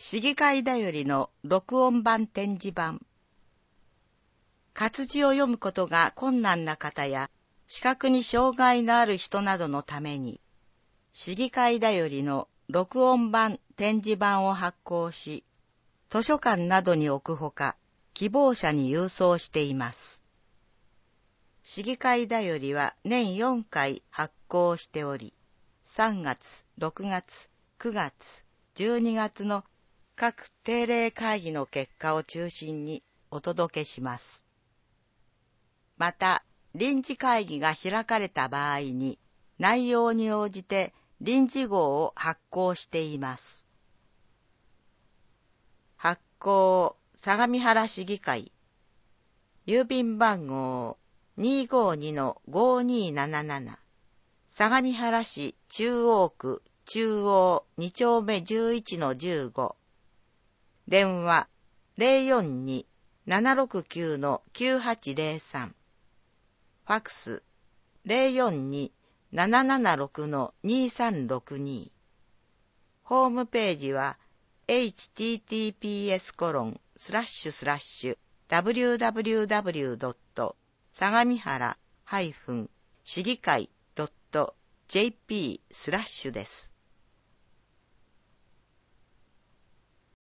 市議会だよりの録音版展示版。活字を読むことが困難な方や、視覚に障害のある人などのために、市議会だよりの録音版展示版を発行し、図書館などに置くほか、希望者に郵送しています。市議会だよりは年4回発行しており、3月、6月、9月、12月の各定例会議の結果を中心にお届けします。また、臨時会議が開かれた場合に、内容に応じて臨時号を発行しています。発行、相模原市議会。郵便番号 252-5277。相模原市中央区中央2丁目 11-15。電話 042-769-9803。ファックス 042-776-2362。ホームページは https://www. 相模原-市議会.jp/ です。